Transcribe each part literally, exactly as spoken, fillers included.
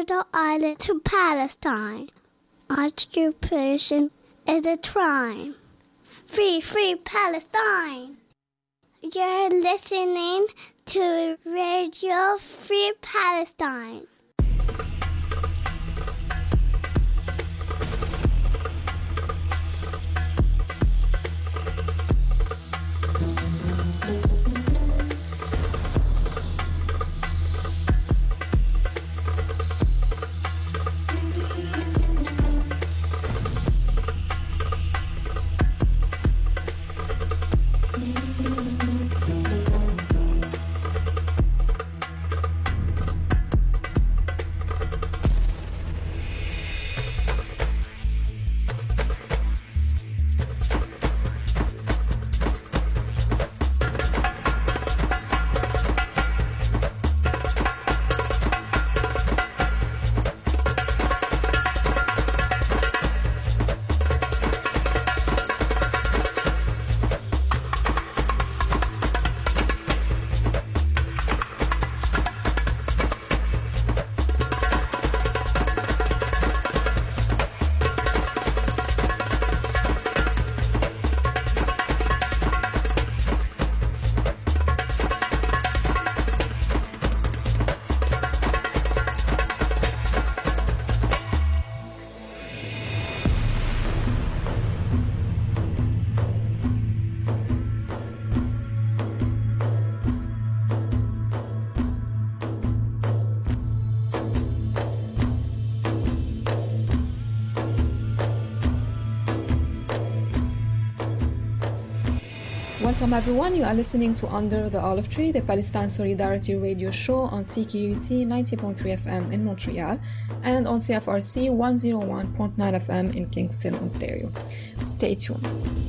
the island to Palestine. Occupation is a crime. Free, free Palestine. You're listening to Radio Free Palestine. Welcome everyone, you are listening to Under the Olive Tree, the Palestine Solidarity radio show on C Q U T ninety point three F M in Montreal and on C F R C one oh one point nine F M in Kingston, Ontario. Stay tuned.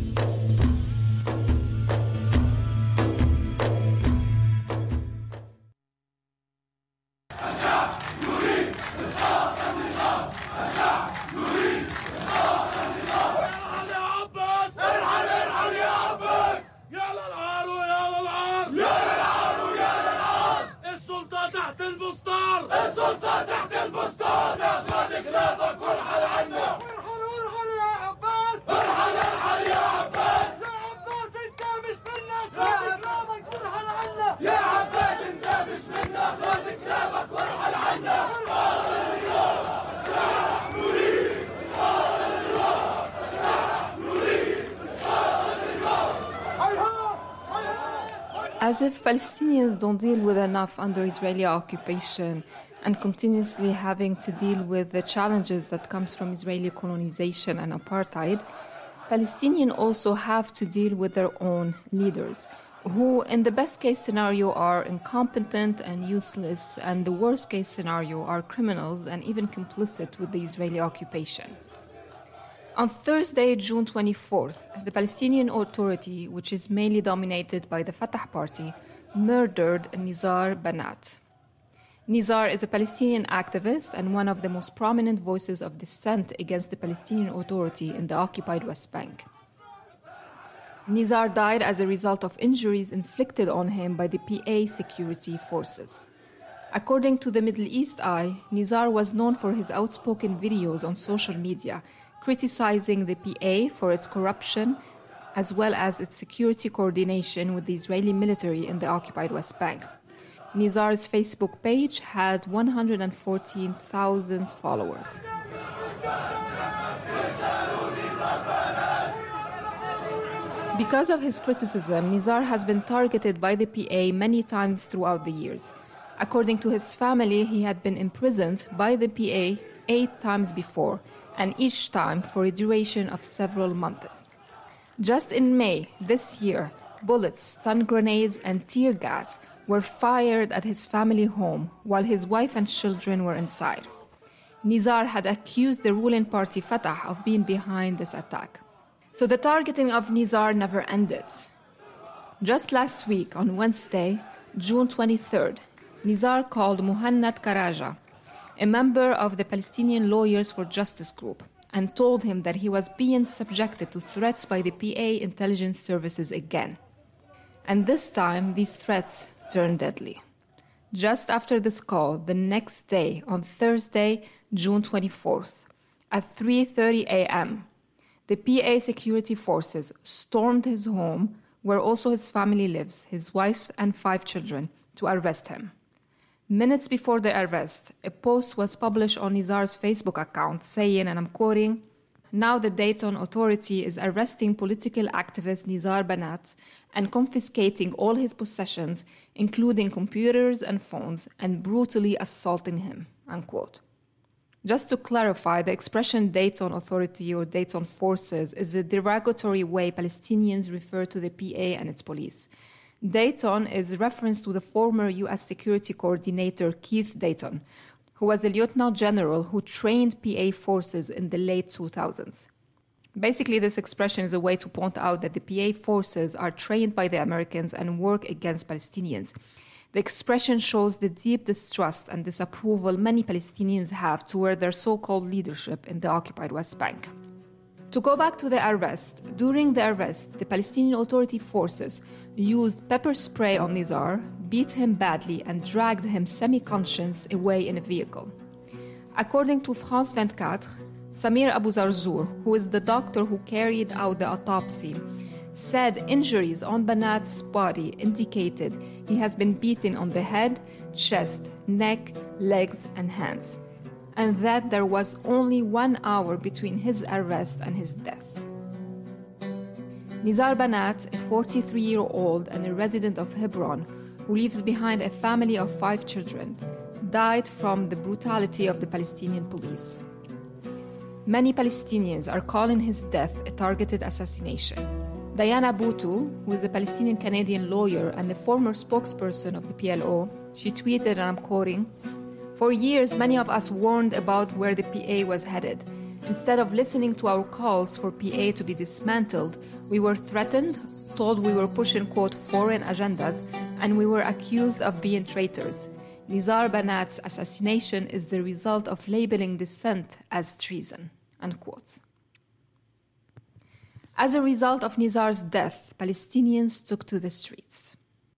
As if Palestinians don't deal with enough under Israeli occupation and continuously having to deal with the challenges that comes from Israeli colonization and apartheid, Palestinians also have to deal with their own leaders, who in the best case scenario are incompetent and useless, and the worst case scenario are criminals and even complicit with the Israeli occupation. On Thursday, June twenty-fourth, the Palestinian Authority, which is mainly dominated by the Fatah Party, murdered Nizar Banat. Nizar is a Palestinian activist and one of the most prominent voices of dissent against the Palestinian Authority in the occupied West Bank. Nizar died as a result of injuries inflicted on him by the P A security forces. According to the Middle East Eye, Nizar was known for his outspoken videos on social media, criticizing the P A for its corruption, as well as its security coordination with the Israeli military in the occupied West Bank. Nizar's Facebook page had one hundred fourteen thousand followers. Because of his criticism, Nizar has been targeted by the P A many times throughout the years. According to his family, he had been imprisoned by the P A eight times before, and each time for a duration of several months. Just in May this year, bullets, stun grenades, and tear gas were fired at his family home while his wife and children were inside. Nizar had accused the ruling party Fatah of being behind this attack. So the targeting of Nizar never ended. Just last week, on Wednesday, June twenty-third, Nizar called Muhannad Karaja, a member of the Palestinian Lawyers for Justice group, and told him that he was being subjected to threats by the P A intelligence services again. And this time, these threats turned deadly. Just after this call, the next day, on Thursday, June twenty-fourth, at three thirty a.m., the P A security forces stormed his home, where also his family lives, his wife and five children, to arrest him. Minutes before the arrest, a post was published on Nizar's Facebook account saying, and I'm quoting, "Now the Dayton Authority is arresting political activist Nizar Banat and confiscating all his possessions, including computers and phones, and brutally assaulting him," unquote. Just to clarify, the expression Dayton Authority or Dayton Forces is a derogatory way Palestinians refer to the P A and its police. Dayton is reference to the former U S Security Coordinator Keith Dayton, who was a lieutenant general who trained P A forces in the late two thousands. Basically, this expression is a way to point out that the P A forces are trained by the Americans and work against Palestinians. The expression shows the deep distrust and disapproval many Palestinians have toward their so-called leadership in the occupied West Bank. To go back to the arrest, during the arrest, the Palestinian Authority forces used pepper spray on Nizar, beat him badly, and dragged him semi-conscious away in a vehicle. According to France twenty-four, Samir Abu Zarzour, who is the doctor who carried out the autopsy, said injuries on Banat's body indicated he has been beaten on the head, chest, neck, legs, and hands, and that there was only one hour between his arrest and his death. Nizar Banat, a forty-three-year-old and a resident of Hebron, who leaves behind a family of five children, died from the brutality of the Palestinian police. Many Palestinians are calling his death a targeted assassination. Diana Boutou, who is a Palestinian-Canadian lawyer and the former spokesperson of the P L O, she tweeted, and I'm quoting, "For years, many of us warned about where the P A was headed. Instead of listening to our calls for P A to be dismantled, we were threatened, told we were pushing, quote, foreign agendas, and we were accused of being traitors. Nizar Banat's assassination is the result of labeling dissent as treason," unquote. As a result of Nizar's death, Palestinians took to the streets.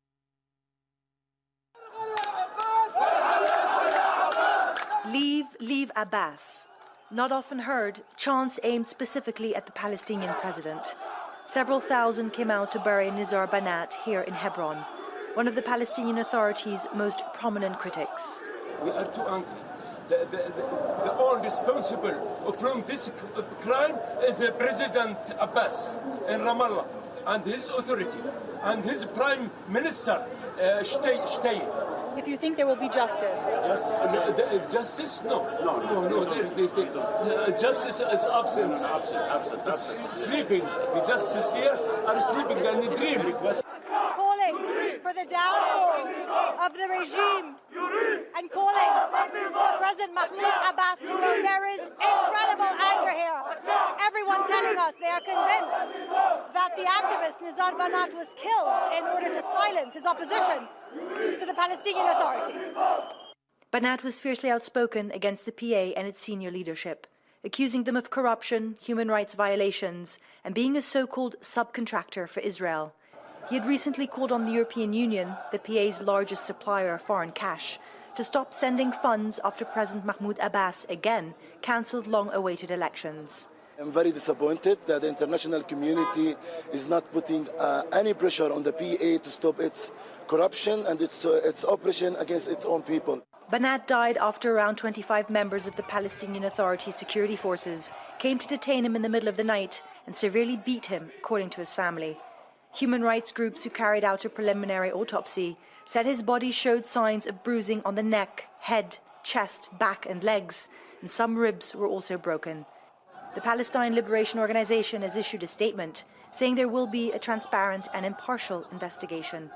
Leave, leave Abbas. Not often heard, chants aimed specifically at the Palestinian president. Several thousand came out to bury Nizar Banat here in Hebron, one of the Palestinian Authority's most prominent critics. We are too angry. The, the, the, the all responsible from this crime is the President Abbas in Ramallah and his authority and his Prime Minister uh, Shtay. If you think there will be justice. Justice? No, the, justice? No. No, no, no. The, the, the, the justice is absent. Absent, absent, absent. Sleeping. The justice here are sleeping and they dream. Calling for the downfall of the regime and calling for President Mahmoud Abbas to go. There is incredible anger here. Everyone telling us they are convinced that the activist Nizar Banat was killed in order to silence his opposition to the Palestinian Authority. Banat was fiercely outspoken against the P A and its senior leadership, accusing them of corruption, human rights violations, and being a so-called subcontractor for Israel. He had recently called on the European Union, the P A's largest supplier of foreign cash, to stop sending funds after President Mahmoud Abbas again cancelled long-awaited elections. I'm very disappointed that the international community is not putting uh, any pressure on the P A to stop its corruption and its, uh, its operation against its own people. Banat died after around twenty-five members of the Palestinian Authority security forces came to detain him in the middle of the night and severely beat him, according to his family. Human rights groups who carried out a preliminary autopsy said his body showed signs of bruising on the neck, head, chest, back and legs, and some ribs were also broken. The Palestine Liberation Organization has issued a statement saying there will be a transparent and impartial investigation.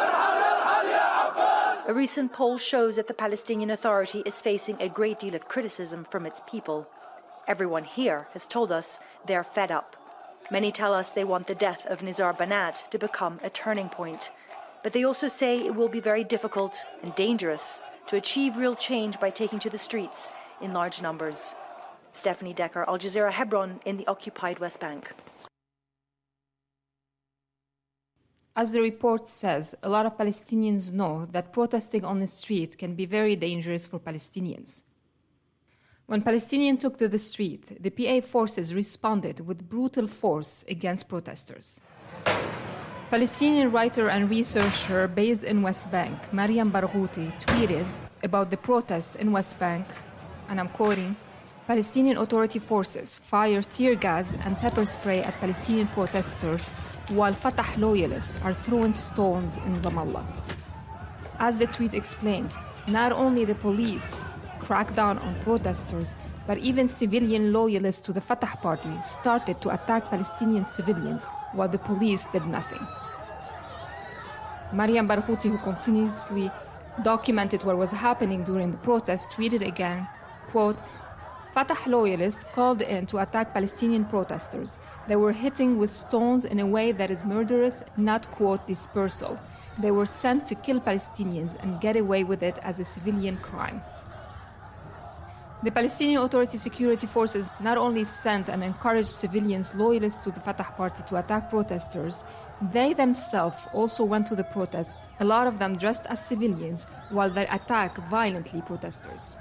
A recent poll shows that the Palestinian Authority is facing a great deal of criticism from its people. Everyone here has told us they're fed up. Many tell us they want the death of Nizar Banat to become a turning point. But they also say it will be very difficult and dangerous to achieve real change by taking to the streets in large numbers. Stephanie Decker, Al Jazeera, Hebron, in the occupied West Bank. As the report says, a lot of Palestinians know that protesting on the street can be very dangerous for Palestinians. When Palestinians took to the street, the P A forces responded with brutal force against protesters. Palestinian writer and researcher based in West Bank, Mariam Barghouti, tweeted about the protest in West Bank, and I'm quoting, "Palestinian Authority forces fire tear gas and pepper spray at Palestinian protesters while Fatah loyalists are throwing stones in Ramallah." As the tweet explains, not only the police cracked down on protesters, but even civilian loyalists to the Fatah party started to attack Palestinian civilians while the police did nothing. Mariam Barghouti, who continuously documented what was happening during the protest, tweeted again, quote, "Fatah loyalists called in to attack Palestinian protesters. They were hitting with stones in a way that is murderous, not, quote, dispersal. They were sent to kill Palestinians and get away with it as a civilian crime." The Palestinian Authority security forces not only sent and encouraged civilians loyalists to the Fatah party to attack protesters, they themselves also went to the protest, a lot of them dressed as civilians, while they attacked violently protesters.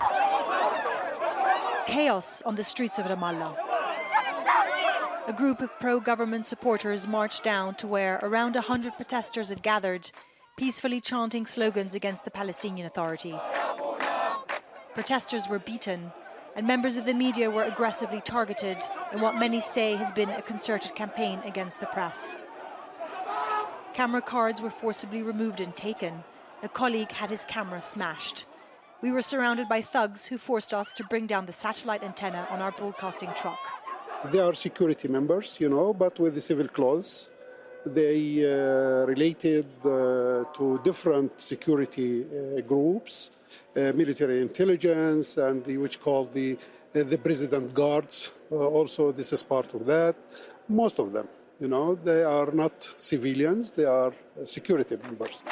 Chaos on the streets of Ramallah. A group of pro-government supporters marched down to where around one hundred protesters had gathered, peacefully chanting slogans against the Palestinian Authority. Protesters were beaten, and members of the media were aggressively targeted in what many say has been a concerted campaign against the press. Camera cards were forcibly removed and taken. A colleague had his camera smashed. We were surrounded by thugs who forced us to bring down the satellite antenna on our broadcasting truck. They are security members, you know, but with the civil clothes. They uh, related uh, to different security uh, groups, uh, military intelligence, and the, which called the uh, the president guards. Uh, also, this is part of that. Most of them, you know, they are not civilians; they are uh, security members.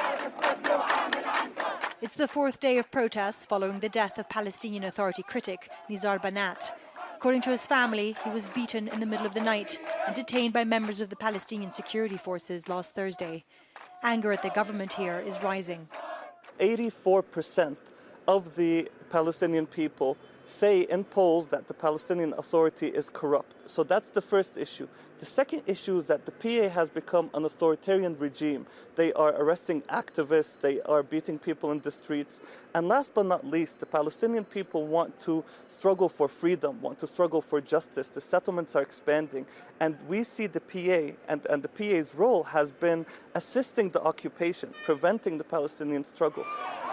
It's the fourth day of protests following the death of Palestinian Authority critic Nizar Banat. According to his family, he was beaten in the middle of the night and detained by members of the Palestinian security forces last Thursday. Anger at the government here is rising. eighty-four percent of the Palestinian people say in polls that the Palestinian Authority is corrupt. So that's the first issue. The second issue is that the P A has become an authoritarian regime. They are arresting activists, they are beating people in the streets. And last but not least, the Palestinian people want to struggle for freedom, want to struggle for justice. The settlements are expanding. And we see the P A, and, and the P A's role has been assisting the occupation, preventing the Palestinian struggle.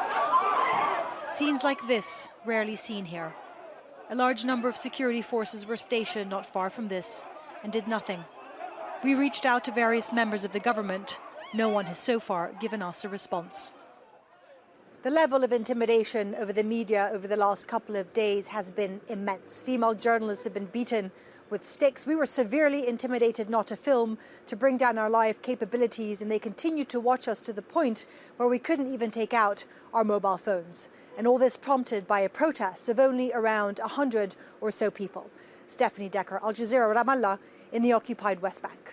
Scenes like this, rarely seen here. A large number of security forces were stationed not far from this and did nothing. We reached out to various members of the government. No one has so far given us a response. The level of intimidation over the media over the last couple of days has been immense. Female journalists have been beaten with sticks. We were severely intimidated not to film, to bring down our live capabilities, and they continued to watch us to the point where we couldn't even take out our mobile phones. And all this prompted by a protest of only around one hundred or so people. Stephanie Decker, Al Jazeera, Ramallah, in the occupied West Bank.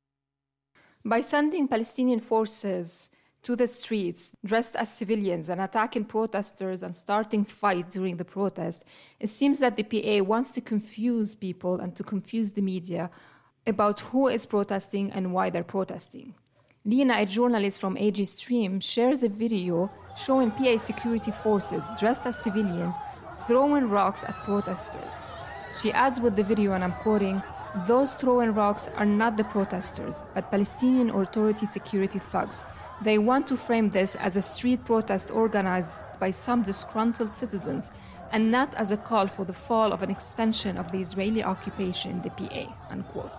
By sending Palestinian forces to the streets dressed as civilians and attacking protesters and starting fight during the protest, it seems that the P A wants to confuse people and to confuse the media about who is protesting and why they're protesting. Lina, a journalist from A G Stream, shares a video showing P A security forces dressed as civilians throwing rocks at protesters. She adds with the video, and I'm quoting, "Those throwing rocks are not the protesters, but Palestinian Authority security thugs. They want to frame this as a street protest organized by some disgruntled citizens and not as a call for the fall of an extension of the Israeli occupation in the P A," unquote.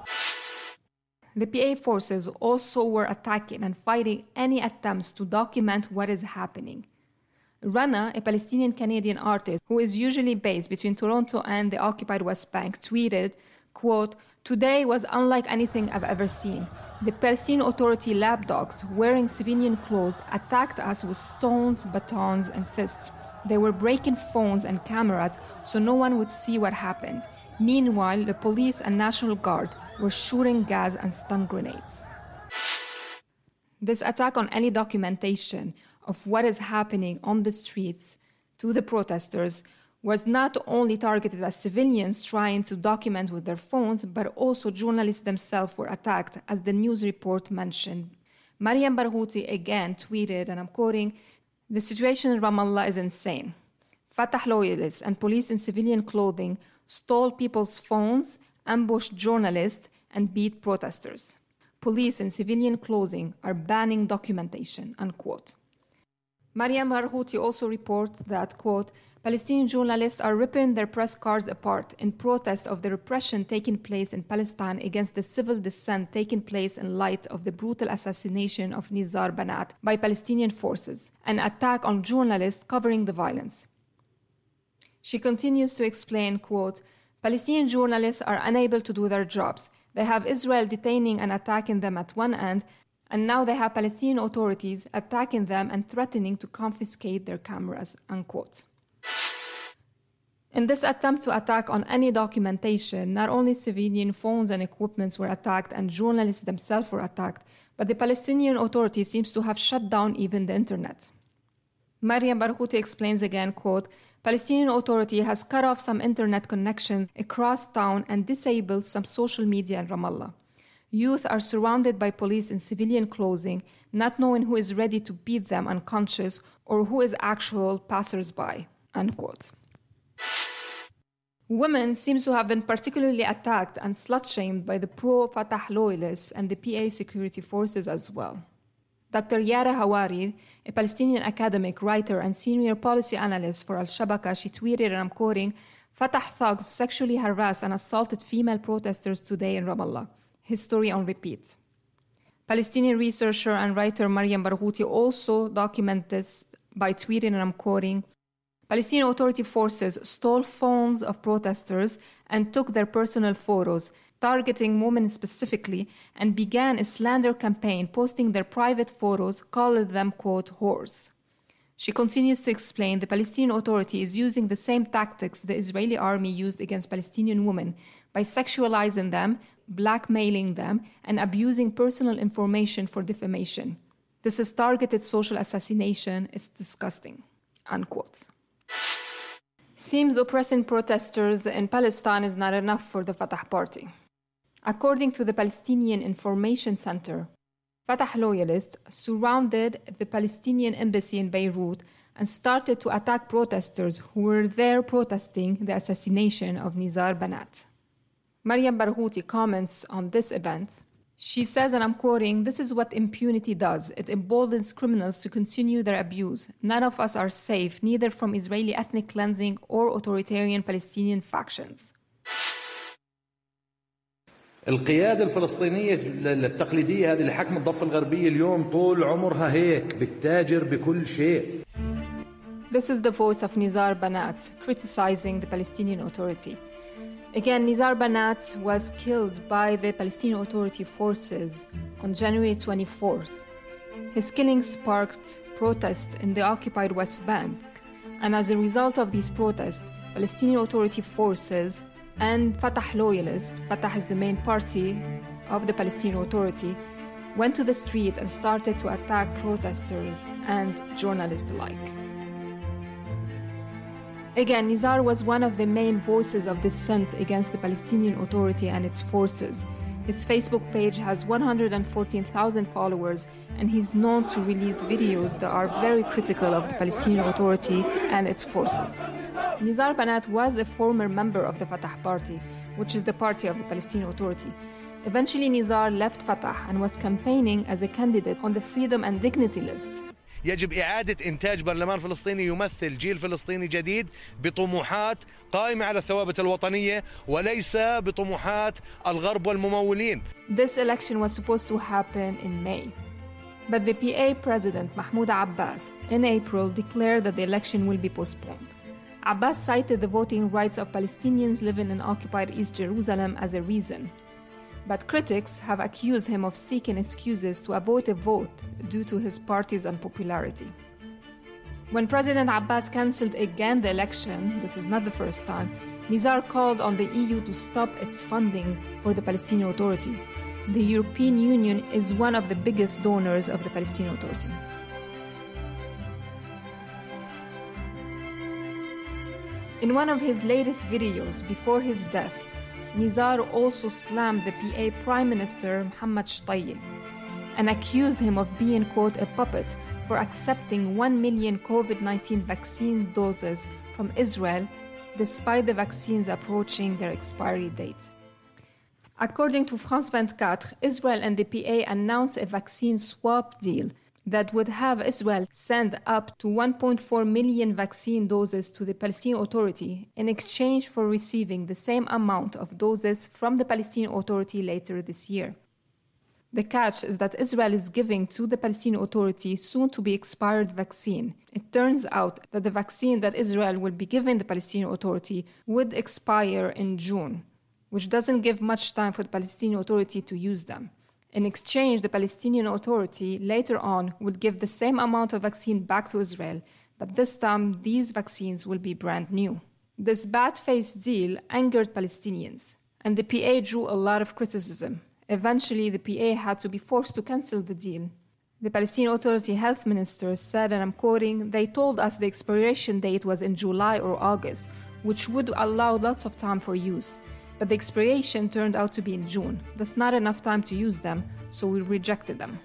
The P A forces also were attacking and fighting any attempts to document what is happening. Rana, a Palestinian-Canadian artist who is usually based between Toronto and the occupied West Bank, tweeted, quote, "Today was unlike anything I've ever seen. The Palestinian Authority lapdogs wearing civilian clothes attacked us with stones, batons, and fists. They were breaking phones and cameras so no one would see what happened. Meanwhile, the police and National Guard were shooting gas and stun grenades." This attack on any documentation of what is happening on the streets to the protesters was not only targeted at civilians trying to document with their phones, but also journalists themselves were attacked, as the news report mentioned. Mariam Barghouti again tweeted, and I'm quoting, "The situation in Ramallah is insane. Fatah loyalists and police in civilian clothing stole people's phones, ambushed journalists, and beat protesters. Police in civilian clothing are banning documentation," unquote. Mariam Barghouti also reports that, quote, "Palestinian journalists are ripping their press cards apart in protest of the repression taking place in Palestine against the civil dissent taking place in light of the brutal assassination of Nizar Banat by Palestinian forces, an attack on journalists covering the violence." She continues to explain, quote, "Palestinian journalists are unable to do their jobs. They have Israel detaining and attacking them at one end, and now they have Palestinian authorities attacking them and threatening to confiscate their cameras," unquote. In this attempt to attack on any documentation, not only civilian phones and equipments were attacked and journalists themselves were attacked, but the Palestinian Authority seems to have shut down even the internet. Mariam Barghouti explains again, quote, "Palestinian Authority has cut off some internet connections across town and disabled some social media in Ramallah. Youth are surrounded by police in civilian clothing, not knowing who is ready to beat them unconscious or who is actual passers-by," unquote. Women seem to have been particularly attacked and slut-shamed by the pro-Fatah loyalists and the P A security forces as well. Doctor Yara Hawari, a Palestinian academic, writer, and senior policy analyst for Al-Shabaka, she tweeted, and I'm quoting, "Fatah thugs sexually harassed and assaulted female protesters today in Ramallah. History on repeat." Palestinian researcher and writer Mariam Barghouti also documented this by tweeting, and I'm quoting, "Palestinian Authority forces stole phones of protesters and took their personal photos, targeting women specifically, and began a slander campaign, posting their private photos, calling them, quote, whores." She continues to explain the Palestinian Authority is using the same tactics the Israeli army used against Palestinian women by sexualizing them, blackmailing them, and abusing personal information for defamation. "This is targeted social assassination. It's disgusting," unquote. Seems oppressing protesters in Palestine is not enough for the Fatah party. According to the Palestinian Information Center, Fatah loyalists surrounded the Palestinian embassy in Beirut and started to attack protesters who were there protesting the assassination of Nizar Banat. Mariam Barghouti comments on this event. She says, and I'm quoting, "This is what impunity does. It emboldens criminals to continue their abuse. None of us are safe, neither from Israeli ethnic cleansing or authoritarian Palestinian factions." القيادة الفلسطينية التقليدية هذه اللي حكم الضفة الغربية اليوم طول عمرها هيك بتتاجر بكل شيء. This is the voice of Nizar Banat criticizing the Palestinian Authority. Again, Nizar Banat was killed by the Palestinian Authority forces on January twenty-fourth. His killing sparked protests in the occupied West Bank, and as a result of these protests, Palestinian Authority forces and Fatah loyalists, Fatah is the main party of the Palestinian Authority, went to the street and started to attack protesters and journalists alike. Again, Nizar was one of the main voices of dissent against the Palestinian Authority and its forces. His Facebook page has one hundred fourteen thousand followers, and he's known to release videos that are very critical of the Palestinian Authority and its forces. Nizar Banat was a former member of the Fatah party, which is the party of the Palestinian Authority. Eventually, Nizar left Fatah and was campaigning as a candidate on the Freedom and Dignity list. يجب إعادة إنتاج برلمان فلسطيني يمثل جيل فلسطيني جديد بطموحات قائمة على الثوابت الوطنية وليس بطموحات الغرب والممولين. This election was supposed to happen in May. But the P A president, Mahmoud Abbas, in April declared that the election will be postponed. Abbas cited the voting rights of Palestinians living in occupied East Jerusalem as a reason. But critics have accused him of seeking excuses to avoid a vote due to his party's unpopularity. When President Abbas cancelled again the election, this is not the first time, Nizar called on the E U to stop its funding for the Palestinian Authority. the European Union is one of the biggest donors of the Palestinian Authority. In one of his latest videos before his death, Nizar also slammed the P A Prime Minister Mohammed Shtayyeh and accused him of being, quote, a puppet for accepting one million COVID nineteen vaccine doses from Israel despite the vaccines approaching their expiry date. According to France twenty-four, Israel and the P A announced a vaccine swap deal that would have Israel send up to one point four million vaccine doses to the Palestinian Authority in exchange for receiving the same amount of doses from the Palestinian Authority later this year. The catch is that Israel is giving to the Palestinian Authority soon-to-be expired vaccine. It turns out that the vaccine that Israel will be giving the Palestinian Authority would expire in June, which doesn't give much time for the Palestinian Authority to use them. In exchange, the Palestinian Authority later on will give the same amount of vaccine back to Israel, but this time these vaccines will be brand new. This bad-faced deal angered Palestinians, and the P A drew a lot of criticism. Eventually, the P A had to be forced to cancel the deal. The Palestinian Authority health minister said, and I'm quoting, "They told us the expiration date was in July or August, which would allow lots of time for use. But the expiration turned out to be in June. That's not enough time to use them, so we rejected them."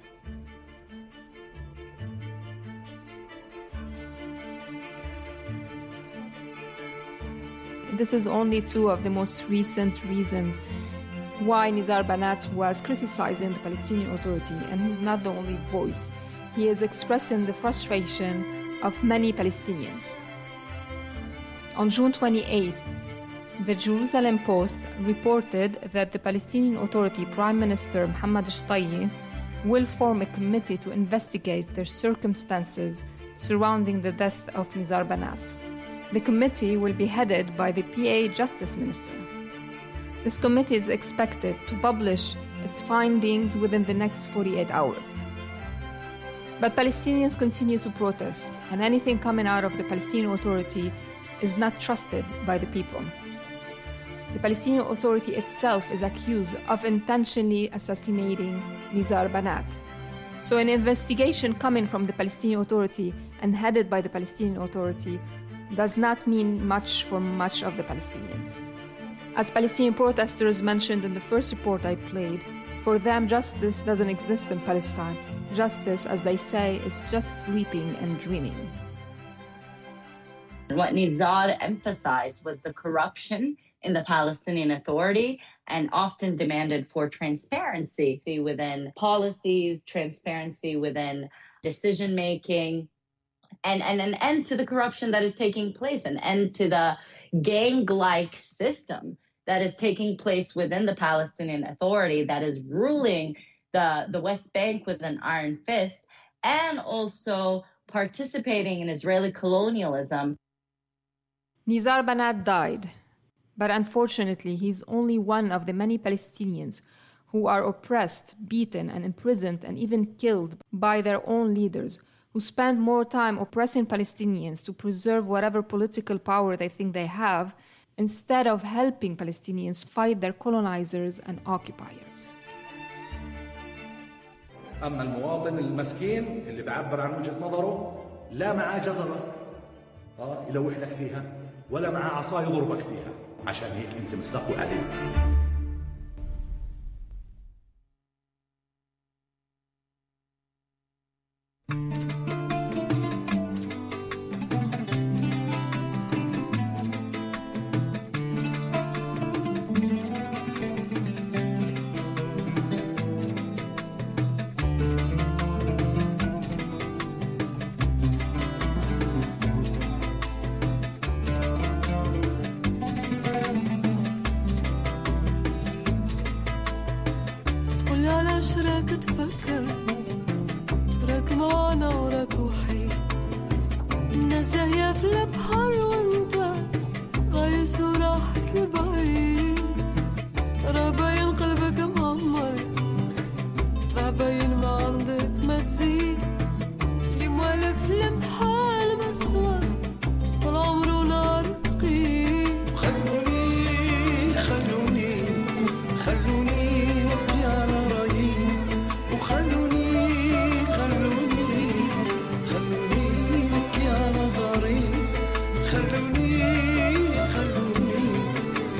This is only two of the most recent reasons why Nizar Banat was criticizing the Palestinian Authority, and he's not the only voice. He is expressing the frustration of many Palestinians. On June twenty-eighth, the Jerusalem Post reported that the Palestinian Authority Prime Minister Mohammed Shtayyeh will form a committee to investigate the circumstances surrounding the death of Nizar Banat. The committee will be headed by the P A Justice Minister. This committee is expected to publish its findings within the next forty-eight hours. But Palestinians continue to protest, and anything coming out of the Palestinian Authority is not trusted by the people. The Palestinian Authority itself is accused of intentionally assassinating Nizar Banat. So an investigation coming from the Palestinian Authority and headed by the Palestinian Authority does not mean much for much of the Palestinians. As Palestinian protesters mentioned in the first report I played, for them justice doesn't exist in Palestine. Justice, as they say, is just sleeping and dreaming. What Nizar emphasized was the corruption in the Palestinian Authority and often demanded for transparency within policies, transparency within decision-making, and, and an end to the corruption that is taking place, an end to the gang-like system that is taking place within the Palestinian Authority that is ruling the, the West Bank with an iron fist and also participating in Israeli colonialism. Nizar Banat died. But unfortunately, he's only one of the many Palestinians who are oppressed, beaten, and imprisoned, and even killed by their own leaders, who spend more time oppressing Palestinians to preserve whatever political power they think they have, instead of helping Palestinians fight their colonizers and occupiers. أما المواطن المسكين اللي بيعبر عن وجهة نظره لا معاه جزرة اه يلوح لك فيها ولا معاه عصا يضربك فيها عشان هيك انت مصدقه عليه. تفكر ركمانة ورك وحيد الناس هي في البحر وانت غايس وراحت لبعيد رباين قلبك معمر رباين ما عندك ما تزيد اللي موالف لمحال مصر طول عمره نار تقيل خلوني خلوني خلوني نبكي على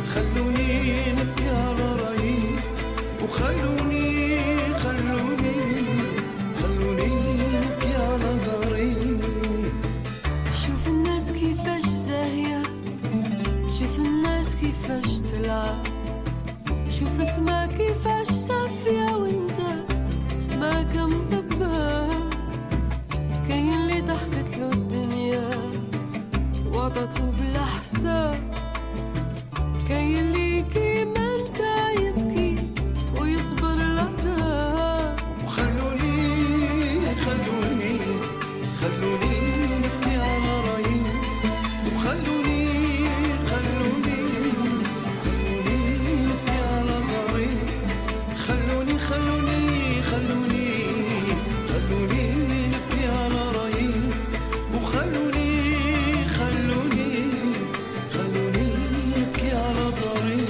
خلوني نبكي على رأيي وخلوني خلوني خلوني نبكي على زهري. شوف الناس كيفاش زاهية، شوف الناس كيفاش تلعب، شوف اسمها كيفاش صافية وانت اسمك مدبر. كاين اللي ضحكت له الدنيا وعطت له بلا حساب، كاين اللي كيما انت يبكي ويصبر العذاب. وخلوني خلوني خلوني نبكي على رأيي وخلوني خلوني خلوني نبكي على زهري. خلوني خلوني خلوني خلوني نبكي على رأيي وخلوني خلوني خلوني نبكي على زهري.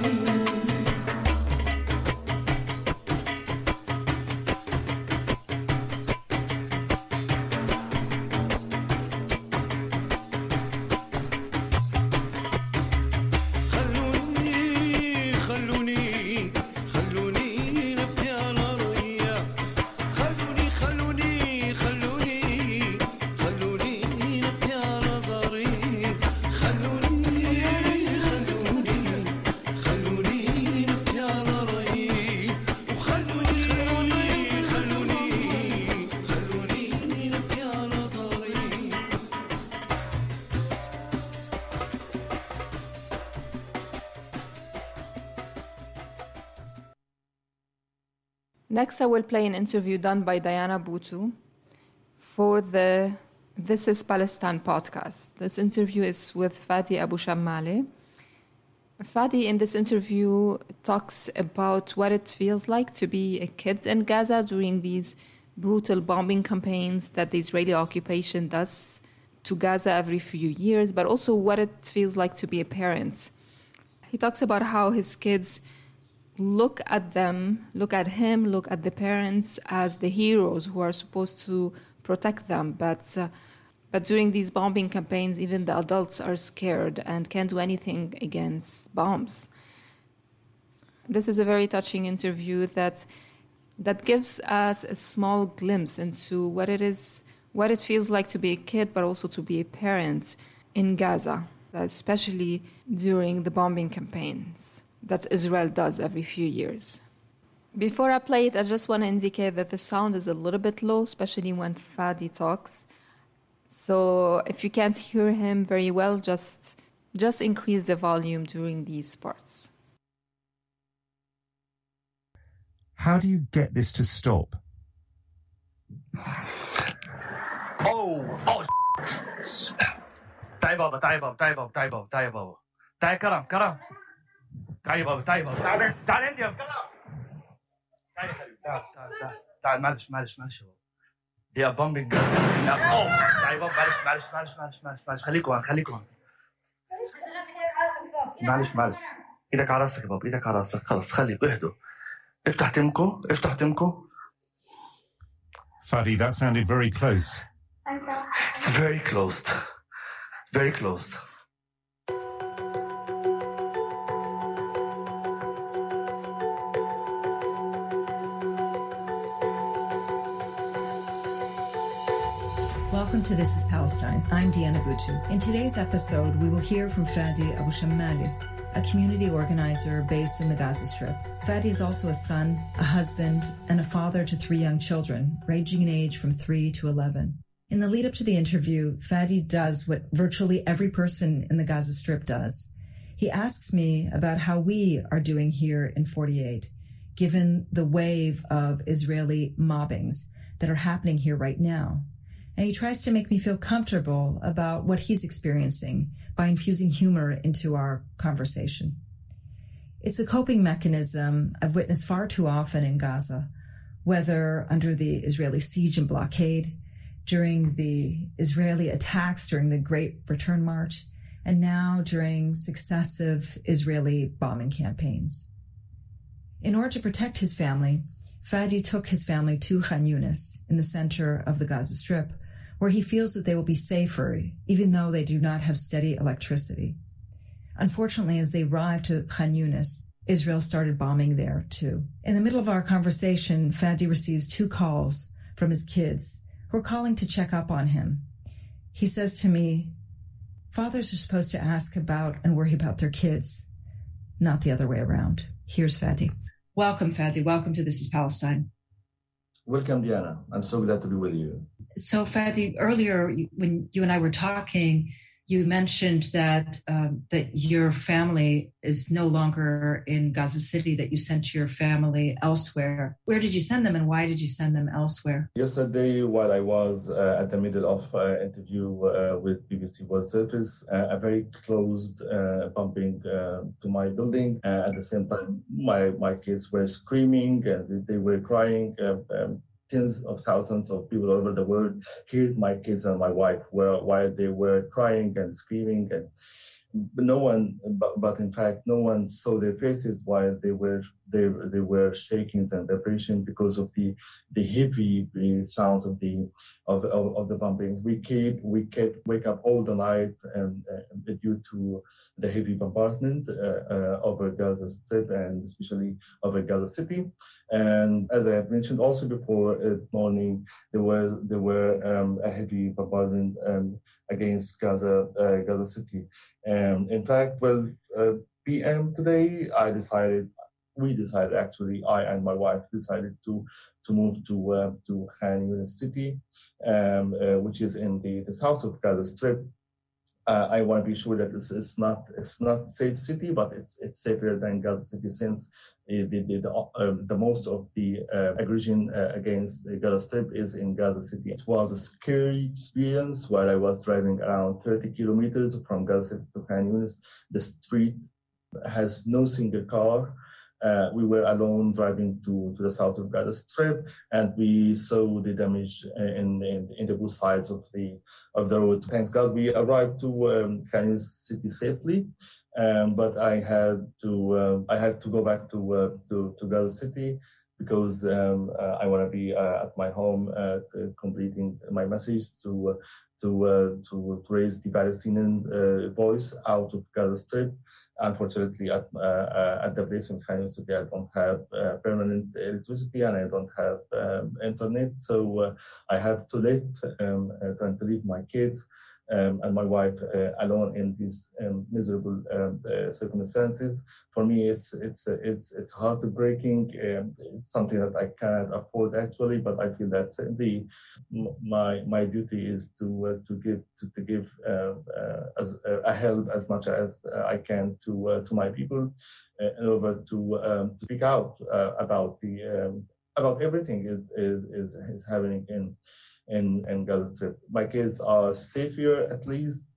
خلوني خلوني خلوني نبكي على رأيي. خلوني خلوني خلوني خلوني نبكي على زهري. خلوني خلوني خلوني نبكي على رأيي وخلوني خلوني خلوني نبكي على زهري. Next, I will play an interview done by Diana Boutou for the This is Palestine podcast. This interview is with Fadi Abu Shammali. Fadi, in this interview, talks about what it feels like to be a kid in Gaza during these brutal bombing campaigns that the Israeli occupation does to Gaza every few years, but also what it feels like to be a parent. He talks about how his kids look at them, look at him, look at the parents as the heroes who are supposed to protect them. But uh, but during these bombing campaigns, even the adults are scared and can't do anything against bombs. This is a very touching interview that that gives us a small glimpse into what it is, what it feels like to be a kid, but also to be a parent in Gaza, especially during the bombing campaigns that Israel does every few years. Before I play it, I just want to indicate that the sound is a little bit low, especially when Fadi talks. So if you can't hear him very well, just, just increase the volume during these parts. How do you get this to stop? Oh, oh, تعي بابا تعي بابا تعي بابا تعي بابا تعي بابا تعي كرم كرم تعي بابا تعي بابا تعال تعال عندي يا كرم تعال تعال تعال تعال معلش معلش معلش they are bombing us oh تعي بابا معلش معلش معلش معلش معلش معلش خليكم هون خليكم هون معلش معلش ايدك على راسك يا بابا ايدك على راسك خلص خليكم اهدوا افتح تمكم افتح تمكم. Fadi, that sounded very close. It's very closed. Very closed. Welcome to This is Palestine. I'm Diana Boutou. In today's episode, we will hear from Fadi Abu Shammali, a community organizer based in the Gaza Strip. Fadi is also a son, a husband, and a father to three young children, ranging in age from three to eleven. In the lead up to the interview, Fadi does what virtually every person in the Gaza Strip does. He asks me about how we are doing here in forty-eight, given the wave of Israeli mobbings that are happening here right now. And he tries to make me feel comfortable about what he's experiencing by infusing humor into our conversation. It's a coping mechanism I've witnessed far too often in Gaza, whether under the Israeli siege and blockade, during the Israeli attacks during the Great Return March, and now during successive Israeli bombing campaigns. In order to protect his family, Fadi took his family to Khan Yunis in the center of the Gaza Strip, where he feels that they will be safer, even though they do not have steady electricity. Unfortunately, as they arrived to Khan Yunis, Israel started bombing there too. In the middle of our conversation, Fadi receives two calls from his kids who are calling to check up on him. He says to me, fathers are supposed to ask about and worry about their kids, not the other way around. Here's Fadi. Welcome, Fadi. Welcome to This is Palestine. Welcome, Diana. I'm so glad to be with you. So, Fadi, earlier when you and I were talking, you mentioned that um, that your family is no longer in Gaza City, that you sent your family elsewhere. Where did you send them and why did you send them elsewhere? Yesterday, while I was uh, at the middle of an uh, interview uh, with B B C World Service, uh, a very closed uh, bumping uh, to my building. Uh, at the same time, my, my kids were screaming and they were crying. Uh, um, Tens of thousands of people all over the world heard my kids and my wife were, while they were crying and screaming, and but no one, but, but in fact, no one saw their faces while they were they they were shaking and depression because of the the heavy sounds of the of of, of the bombings. We kept we kept wake up all the night and uh, due to the heavy bombardment uh, uh, over Gaza Strip and especially over Gaza City. And as I have mentioned also before, uh, morning there were there were um, a heavy bombardment um, against Gaza uh, Gaza City. And in fact, well, uh, P M today, I decided, we decided actually, I and my wife decided to to move to uh, to Khan Yunis City, um, uh, which is in the, the south of Gaza Strip. Uh, I want to be sure that it's, it's not it's not safe city, but it's it's safer than Gaza City since the the the, the, uh, the most of the uh, aggression uh, against Gaza Strip is in Gaza City. It was a scary experience while I was driving around thirty kilometers from Gaza City to Khan Yunis. The street has no single car. Uh, we were alone driving to, to the south of Gaza Strip, and we saw the damage in, in in the both sides of the of the road. Thanks God, we arrived to um, Khan Yunis City safely, um, but I had to uh, I had to go back to uh, to, to Gaza City because um, uh, I want to be uh, at my home uh, completing my message to uh, to, uh, to to raise the Palestinian uh, voice out of Gaza Strip. Unfortunately, at, uh, uh, at the place in Khan Yunis City, I don't have uh, permanent electricity and I don't have um, internet, so uh, I have to let um, uh, trying to leave my kids um, and my wife uh, alone in these um, miserable um, uh, circumstances. For me, it's it's it's it's heartbreaking. Um, it's something that I cannot afford actually, but I feel that the my my duty is to uh, to give to, to give uh, uh, as uh, a help as much as uh, I can to uh, to my people uh, in order to um, to speak out uh, about the um, about everything is is is is happening in in in Gaza Strip. My kids are safe here at least.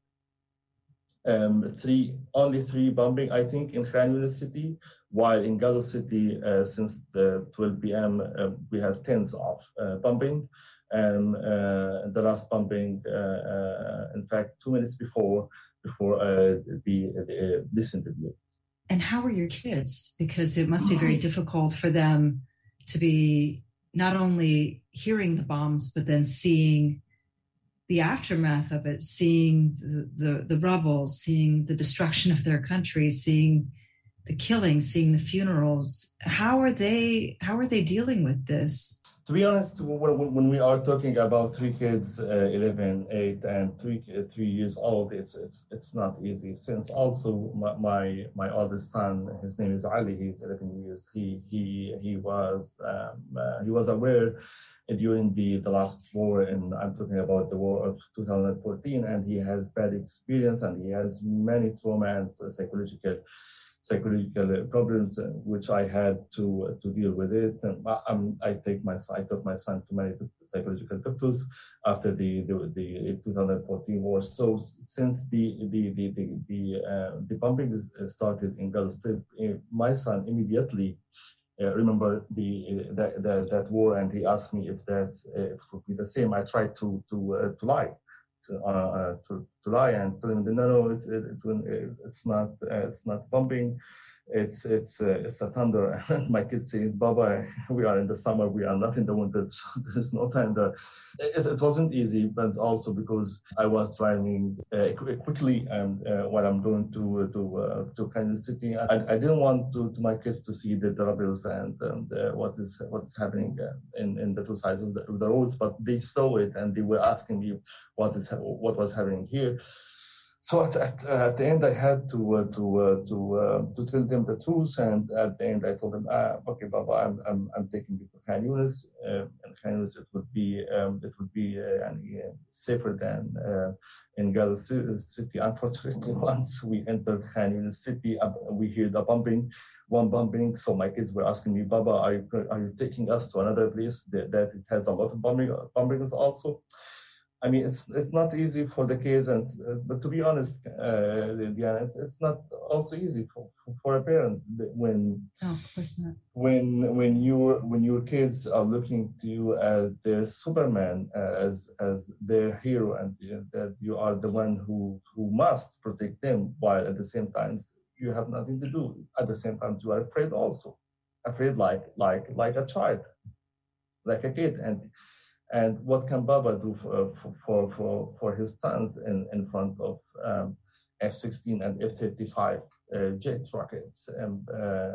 Um, three only three bombing I think in Khan Yunis City, while in Gaza City uh, since the twelve p.m. Uh, we have tens of uh, bombing. And uh, the last bombing, uh, uh, in fact, two minutes before before uh, the, the uh, this interview. And how are your kids? Because it must be very difficult for them to be not only hearing the bombs, but then seeing the aftermath of it, seeing the, the, the rubble, seeing the destruction of their country, seeing the killing, seeing the funerals. How are they? How are they dealing with this? To be honest, when, when we are talking about three kids, uh, eleven, eight, and three uh, three years old, it's it's it's not easy. Since also my my, my oldest son, his name is Ali. He's eleven years. He he he was um, uh, he was aware during the, the last war, and I'm talking about the war of two thousand fourteen, and he has bad experience and he has many trauma and psychological. psychological problems, uh, which I had to uh, to deal with it. And I, um, I take my I took my son to many psychological doctors after the the, the two thousand fourteen war. So since the the the the the, uh, the bombing is, uh, started in Gaza Strip, uh, my son immediately uh, remember the, uh, the, the that war, and he asked me if that's uh, if it would be the same. I tried to to uh, to lie. To, uh, to, to lie and tell him that no, no, it's it, it, it's not uh, it's not bombing. it's it's uh, it's a thunder. And my kids say, "Baba, we are in the summer. We are not in the winter. So there's no thunder." It, it wasn't easy, but also because I was driving uh, quickly, and uh, while I'm going to to uh, to Khan Yunis city, I, I didn't want to, to my kids to see the rebels and um, the, what is what is happening uh, in in the two sides of the, of the roads. But they saw it, and they were asking me what is what was happening here. So at, at, uh, at the end, I had to uh, to uh, to uh, to tell them the truth, and at the end, I told them, ah, "Okay, Baba, I'm I'm I'm taking you to Khan Yunis, uh, and Khan Yunis it would be um, it would be uh, uh, safer than uh, in Gaza city." Unfortunately, once we entered Khan Yunis city, uh, we hear the bombing, one bombing. So my kids were asking me, "Baba, are you are you taking us to another place that, that it has a lot of bombing bombings also?" I mean, it's it's not easy for the kids, and uh, but to be honest, uh, Diana, it's, it's not also easy for for a parents when no, of course not. when when you when your kids are looking to you as their Superman, uh, as as their hero, and uh, that you are the one who who must protect them, while at the same time you have nothing to do. At the same time, you are afraid also, afraid like like like a child, like a kid, and. And what can Baba do for for for, for his sons in, in front of um, F sixteen and F thirty-five uh, jet rockets? And uh,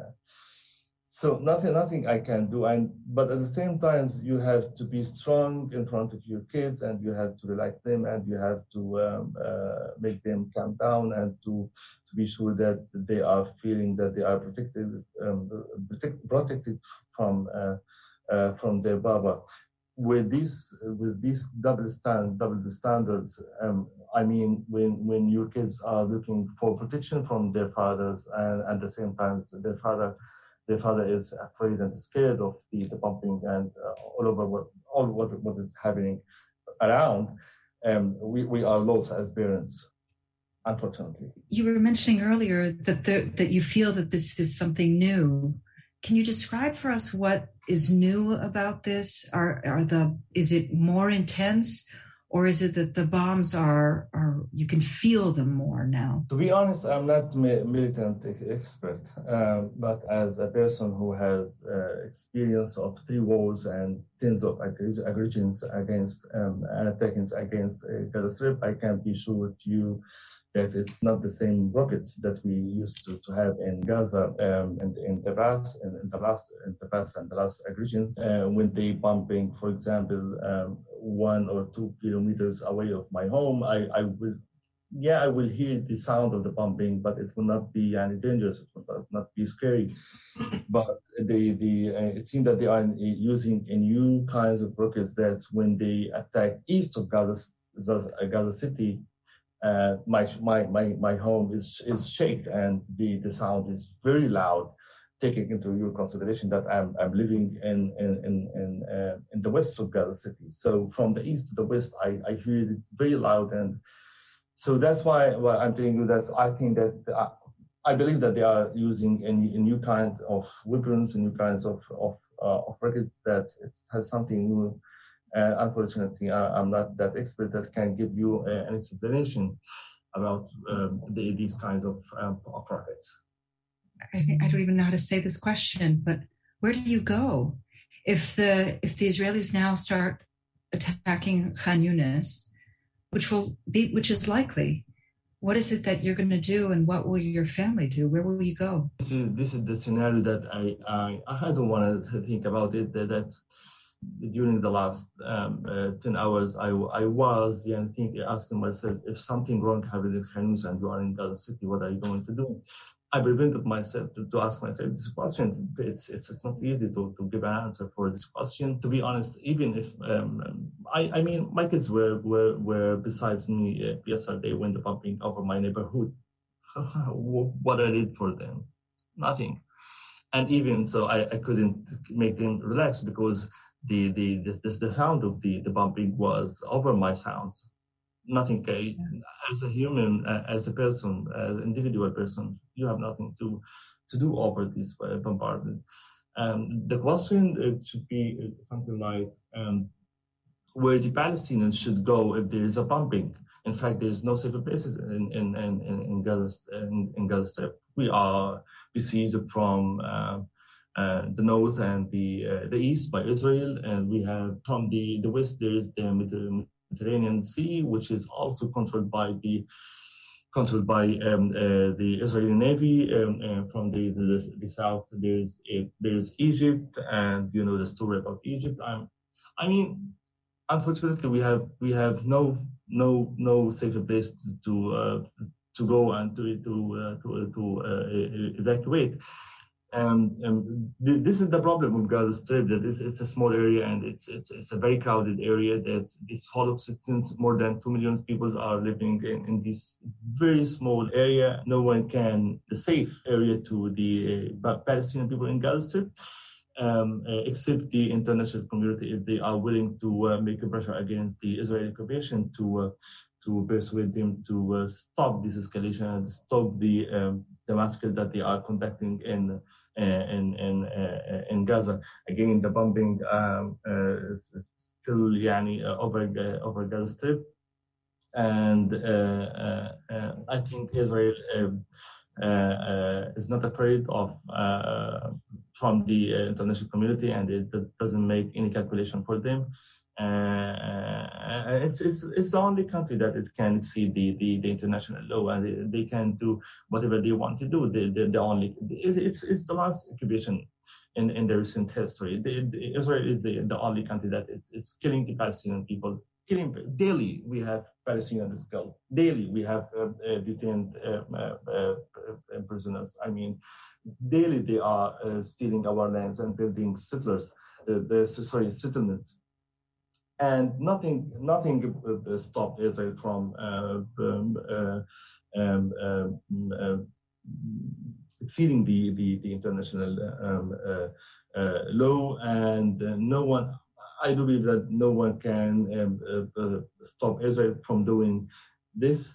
so nothing nothing I can do. And but at the same time, you have to be strong in front of your kids, and you have to relax them, and you have to um, uh, make them calm down, and to to be sure that they are feeling that they are protected um, protect, protected from uh, uh, from their Baba. With these with these double stand double standards, um, I mean, when when your kids are looking for protection from their fathers, and at the same time their father their father is afraid and scared of the, the pumping and uh, all over what all what what is happening around, um, we we are lost as parents, unfortunately. You were mentioning earlier that the, that you feel that this is something new. Can you describe for us what is new about this? Are are the is it more intense, or is it that the bombs are are you can feel them more now? To be honest, I'm not a militant expert, um, but as a person who has uh, experience of three wars and tens of aggressions against um, and attacks against uh, Gaza Strip, I can be sure to you that it's not the same rockets that we used to, to have in Gaza um, and in the past and in the last in the past and the last aggressions. Uh, when they bombing, for example, um, one or two kilometers away of my home, I, I will, yeah, I will hear the sound of the bombing, but it will not be any dangerous. It will not be scary. But the the uh, it seems that they are using a new kinds of rockets. That's when they attack east of Gaza, Gaza City. Uh, my my my my home is is shaken, and the, the sound is very loud. Taking into your consideration that I'm I'm living in in in in, uh, in the west of Gaza City, so from the east to the west, I, I hear it very loud, and so that's why well, I'm telling you that I think that uh, I believe that they are using a, a new kind of weapons, a new kinds of of uh, of rockets that it has something new. Uh, unfortunately, uh, I'm not that expert that can give you uh, an explanation about um, the, these kinds of, um, of rockets. I, think, I don't even know how to say this question, but where do you go if the if the Israelis now start attacking Khan Yunis, which will be which is likely? What is it that you're going to do, and what will your family do? Where will you go? This is this is the scenario that I I, I don't want to think about it. That. That's, During the last um, uh, ten hours, I, I was yeah, think, asking myself, if something wrong happened in Khan Yunis and you are in Gaza City, what are you going to do? I prevented myself to, to ask myself this question. It's it's it's not easy to, to give an answer for this question. To be honest, even if um, I I mean my kids were were, were besides me uh, yesterday when the pumping over my neighborhood. What I did for them, nothing. And even so, I, I couldn't make them relax because the the the, the sound of the, the bumping was over my sounds. Nothing. As a human, as a person, as an individual person, you have nothing to to do over this bombardment. Um, the question it should be something like um, where the Palestinians should go if there is a bombing In fact, there is no safer places in in in in Gaza in, in Gaza Strip. We are besieged from uh, uh, the north and the uh, the east by Israel, and we have from the the west there is the Mediterranean Sea, which is also controlled by the controlled by um, uh, the Israeli Navy. Um, uh, from the, the the south, there's a, there's Egypt, and you know the story about Egypt. I'm, I mean, unfortunately, we have we have no no no safer place to to, uh, to go and to to uh, to, to uh, evacuate. And um, th- this is the problem with Gaza Strip, that it's, it's a small area and it's, it's it's a very crowded area that it's full of citizens. More than two million people are living in, in this very small area. No one can, the safe area to the uh, Palestinian people in Gaza Strip, um, uh, except the international community, if they are willing to uh, make a pressure against the Israeli occupation to uh, to persuade them to uh, stop this escalation and stop the um, the massacre that they are conducting in uh, in in, uh, in Gaza. Again, the bombing um, uh, is still yani, uh, over uh, over Gaza Strip, and uh, uh, uh, I think Israel uh, uh, is not afraid of uh, from the uh, international community, and it doesn't make any calculation for them. Uh, it's it's it's the only country that it can exceed the, the, the international law, and they, they can do whatever they want to do. They, they, the only it's it's the last occupation in, in the recent history. The, the, Israel is the, the only country that it's, it's killing the Palestinian people. Killing daily, we have Palestinians killed. Daily, we have uh, uh, detained uh, uh, uh, prisoners. I mean, daily they are uh, stealing our lands and building settlers. Uh, the sorry settlements. And nothing, nothing uh, stopped Israel from uh, um, uh, um, uh, uh, exceeding the, the, the international um, uh, uh, law, and uh, no one. I do believe that no one can um, uh, uh, stop Israel from doing this,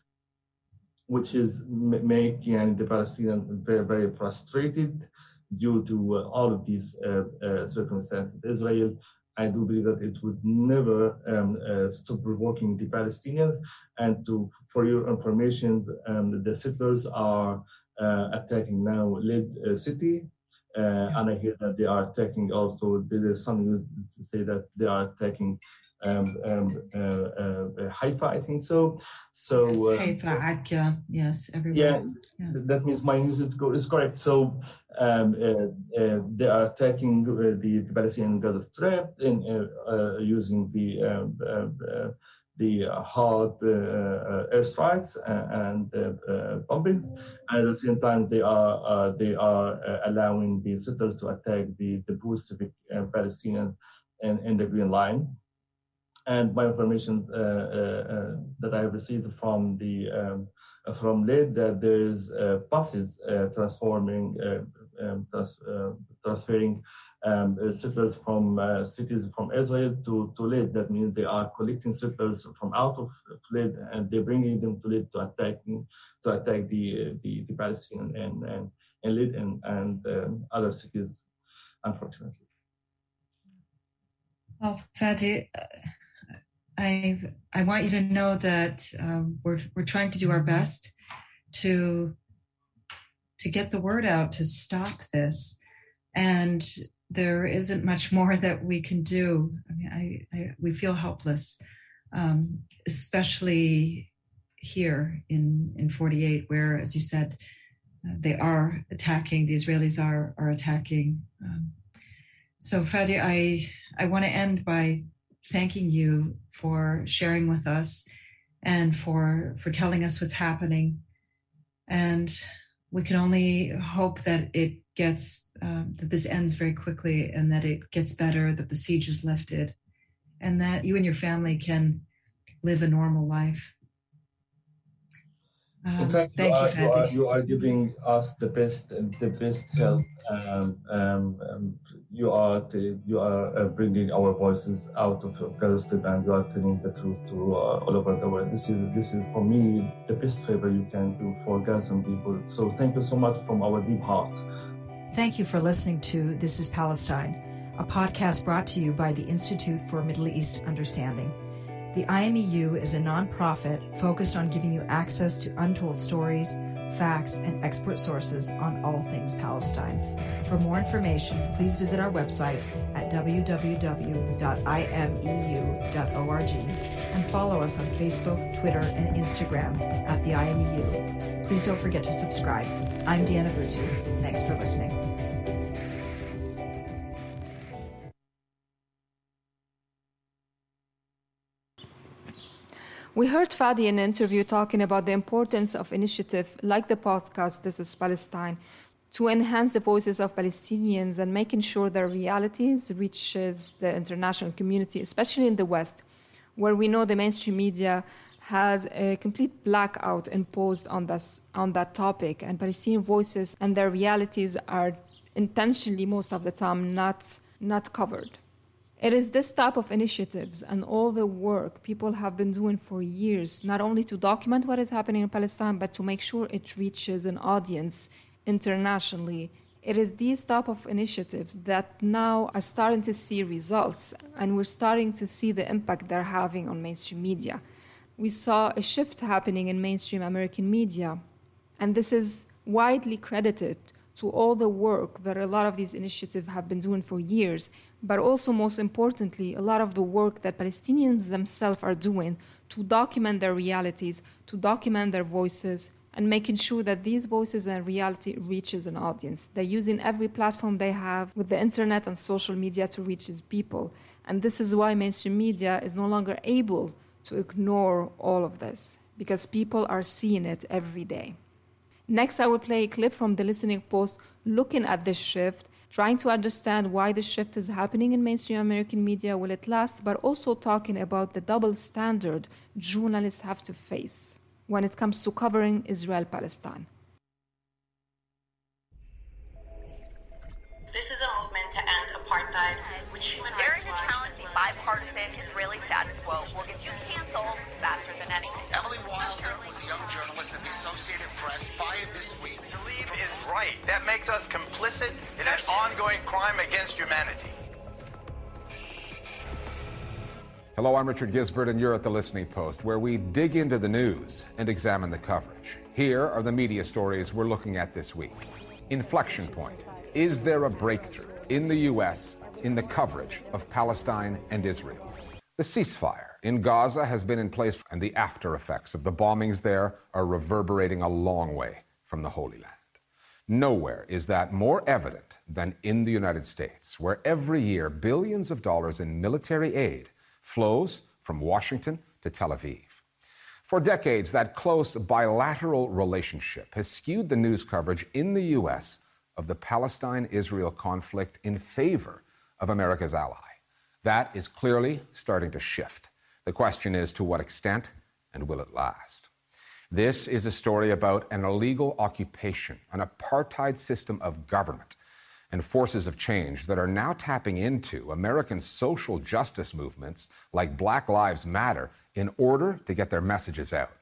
which is m- making uh, the Palestinians very, very frustrated due to uh, all of these uh, uh, circumstances. Israel, I do believe that it would never um, uh, stop provoking the Palestinians. And to, for your information, um, the settlers are uh, attacking now Lid uh, city, uh, yeah. and I hear that they are attacking also. There's something to say that they are attacking um, um, uh, uh, Haifa, I think so. So yes, Haifa, uh, Akka, yes, everywhere. Yeah, yeah, that means my news is, is correct. So. Um, uh, uh, they are attacking uh, the, the Palestinian Gaza Strip in, uh, uh, using the um, uh, uh, the hard uh, uh, airstrikes and uh, uh, bombings, and at the same time they are uh, they are uh, allowing the settlers to attack the the pro-civic uh, Palestinians in, in the Green Line. And my information uh, uh, uh, that I have received from the um, from Lid that there is uh, buses uh, transforming. Uh, Um, trans, uh, transferring um, uh, settlers from uh, cities from Israel to, to Lid. That means they are collecting settlers from out of Lid and they're bringing them to Lid to attack to attack the uh, the, the Palestinian and and, and Lid and and um, other cities, unfortunately. Well, Fadi, I I want you to know that um, we're we're trying to do our best to. to get the word out to stop this. And there isn't much more that we can do. I mean, I, I we feel helpless, um, especially here in, in forty-eight, where, as you said, uh, they are attacking, the Israelis are, are attacking. Um, so Fadi, I, I want to end by thanking you for sharing with us and for, for telling us what's happening. And we can only hope that it gets, um, that this ends very quickly and that it gets better, that the siege is lifted, and that you and your family can live a normal life. Um, In fact, thank you, are, you, you, are, Fadi. you are giving us the best, the best help. Um, um, um, you are the, you are uh, bringing our voices out of Gaza, and you are telling the truth to uh, all over the world. This is this is for me the best favor you can do for Gazan people. So thank you so much from our deep heart. Thank you for listening to This is Palestine, a podcast brought to you by the Institute for Middle East Understanding. The I M E U is a nonprofit focused on giving you access to untold stories, facts, and expert sources on all things Palestine. For more information, please visit our website at w w w dot i m e u dot org and follow us on Facebook, Twitter, and Instagram at the I M E U. Please don't forget to subscribe. I'm Deanna Butu. Thanks for listening. We heard Fadi in an interview talking about the importance of initiative like the podcast This is Palestine to enhance the voices of Palestinians and making sure their realities reaches the international community, especially in the West, where we know the mainstream media has a complete blackout imposed on this, on that topic, and Palestinian voices and their realities are intentionally, most of the time, not, not covered. It is this type of initiatives and all the work people have been doing for years, not only to document what is happening in Palestine, but to make sure it reaches an audience internationally. It is these type of initiatives that now are starting to see results, and we're starting to see the impact they're having on mainstream media. We saw a shift happening in mainstream American media, and this is widely credited to all the work that a lot of these initiatives have been doing for years, but also, most importantly, a lot of the work that Palestinians themselves are doing to document their realities, to document their voices, and making sure that these voices and reality reaches an audience. They're using every platform they have with the internet and social media to reach these people. And this is why mainstream media is no longer able to ignore all of this, because people are seeing it every day. Next, I will play a clip from the Listening Post looking at this shift, trying to understand why the shift is happening in mainstream American media, will it last, but also talking about the double standard journalists have to face when it comes to covering Israel-Palestine. This is a movement to end apartheid, which human Daring rights to challenge the bipartisan Israeli status quo will get you canceled faster than anything. Emily Wilder was a young journalist at the Associated Press, fired this week. To leave is right. That makes us complicit in an ongoing crime against humanity. Hello, I'm Richard Gisbert, and you're at The Listening Post, where we dig into the news and examine the coverage. Here are the media stories we're looking at this week. Inflection point. Is there a breakthrough in the U S in the coverage of Palestine and Israel? The ceasefire in Gaza has been in place, and the after effects of the bombings there are reverberating a long way from the Holy Land. Nowhere is that more evident than in the United States, where every year billions of dollars in military aid flows from Washington to Tel Aviv. For decades, that close bilateral relationship has skewed the news coverage in the U S of the Palestine-Israel conflict in favor of America's ally. That is clearly starting to shift. The question is, to what extent, and will it last? This is a story about an illegal occupation, an apartheid system of government, and forces of change that are now tapping into American social justice movements like Black Lives Matter in order to get their messages out.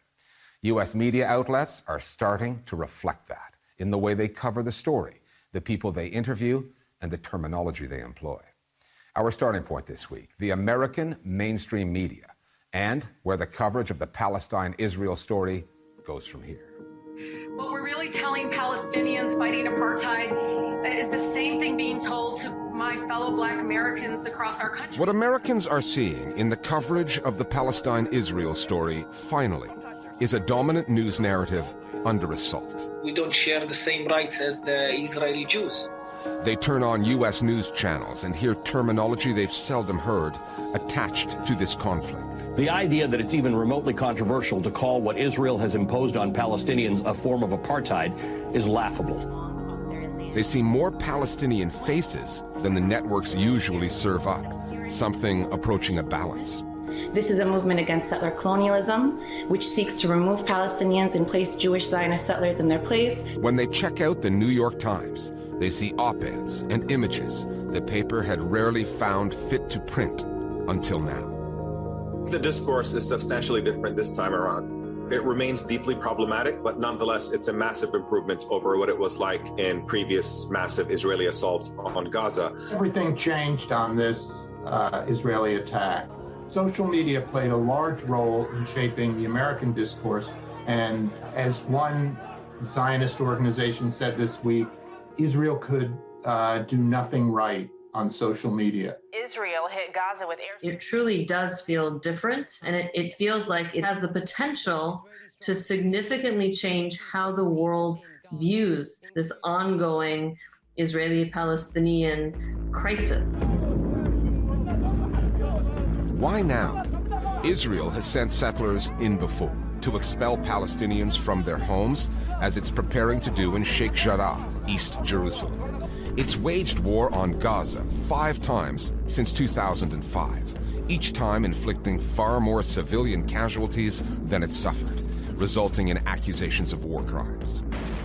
U S media outlets are starting to reflect that in the way they cover the story, the people they interview, and the terminology they employ. Our starting point this week, the American mainstream media, and where the coverage of the Palestine-Israel story goes from here. What we're really telling Palestinians fighting apartheid is the same thing being told to my fellow Black Americans across our country. What Americans are seeing in the coverage of the Palestine-Israel story, finally, is a dominant news narrative under assault. We don't share the same rights as the Israeli Jews. They turn on U S news channels and hear terminology they've seldom heard attached to this conflict. The idea that it's even remotely controversial to call what Israel has imposed on Palestinians a form of apartheid is laughable. They see more Palestinian faces than the networks usually serve up, something approaching a balance. This is a movement against settler colonialism, which seeks to remove Palestinians and place Jewish Zionist settlers in their place. When they check out the New York Times, they see op-eds and images the paper had rarely found fit to print until now. The discourse is substantially different this time around. It remains deeply problematic, but nonetheless, it's a massive improvement over what it was like in previous massive Israeli assaults on Gaza. Everything changed on this uh, Israeli attack. Social media played a large role in shaping the American discourse. And as one Zionist organization said this week, Israel could uh, do nothing right on social media. Israel hit Gaza with air. It truly does feel different, and it, it feels like it has the potential to significantly change how the world views this ongoing Israeli-Palestinian crisis. Why now? Israel has sent settlers in before to expel Palestinians from their homes, as it's preparing to do in Sheikh Jarrah, East Jerusalem. It's waged war on Gaza five times since two thousand five, each time inflicting far more civilian casualties than it suffered, resulting in accusations of war crimes.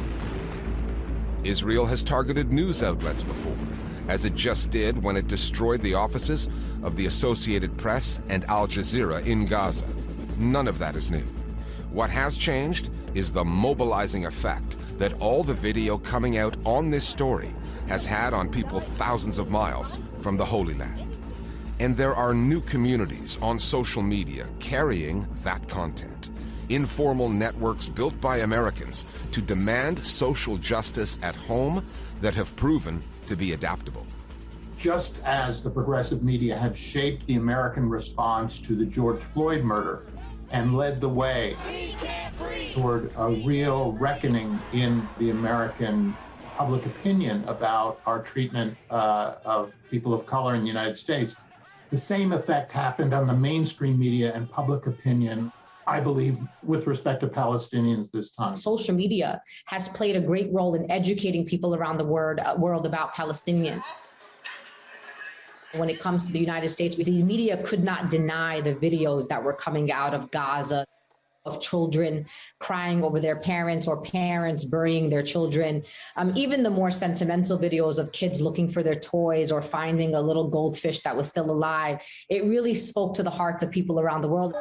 Israel has targeted news outlets before, as it just did when it destroyed the offices of the Associated Press and Al Jazeera in Gaza. None of that is new. What has changed is the mobilizing effect that all the video coming out on this story has had on people thousands of miles from the Holy Land. And there are new communities on social media carrying that content. Informal networks built by Americans to demand social justice at home that have proven to be adaptable. Just as the progressive media have shaped the American response to the George Floyd murder and led the way toward a real reckoning in the American public opinion about our treatment uh, of people of color in the United States, the same effect happened on the mainstream media and public opinion, I believe, with respect to Palestinians this time. Social media has played a great role in educating people around the world, uh, world about Palestinians. When it comes to the United States, the media could not deny the videos that were coming out of Gaza, of children crying over their parents or parents burying their children. Um, even the more sentimental videos of kids looking for their toys or finding a little goldfish that was still alive. It really spoke to the hearts of people around the world.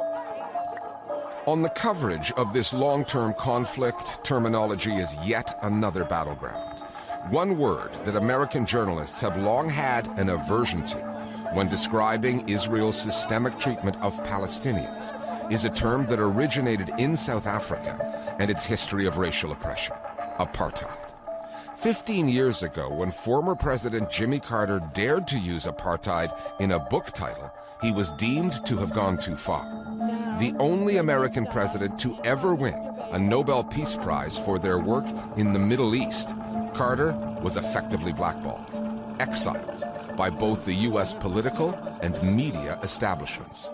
On the coverage of this long-term conflict, terminology is yet another battleground. One word that American journalists have long had an aversion to when describing Israel's systemic treatment of Palestinians is a term that originated in South Africa and its history of racial oppression: apartheid. Fifteen years ago, when former President Jimmy Carter dared to use apartheid in a book title, he was deemed to have gone too far. The only American president to ever win a Nobel Peace Prize for their work in the Middle East, Carter was effectively blackballed, exiled by both the U S political and media establishments.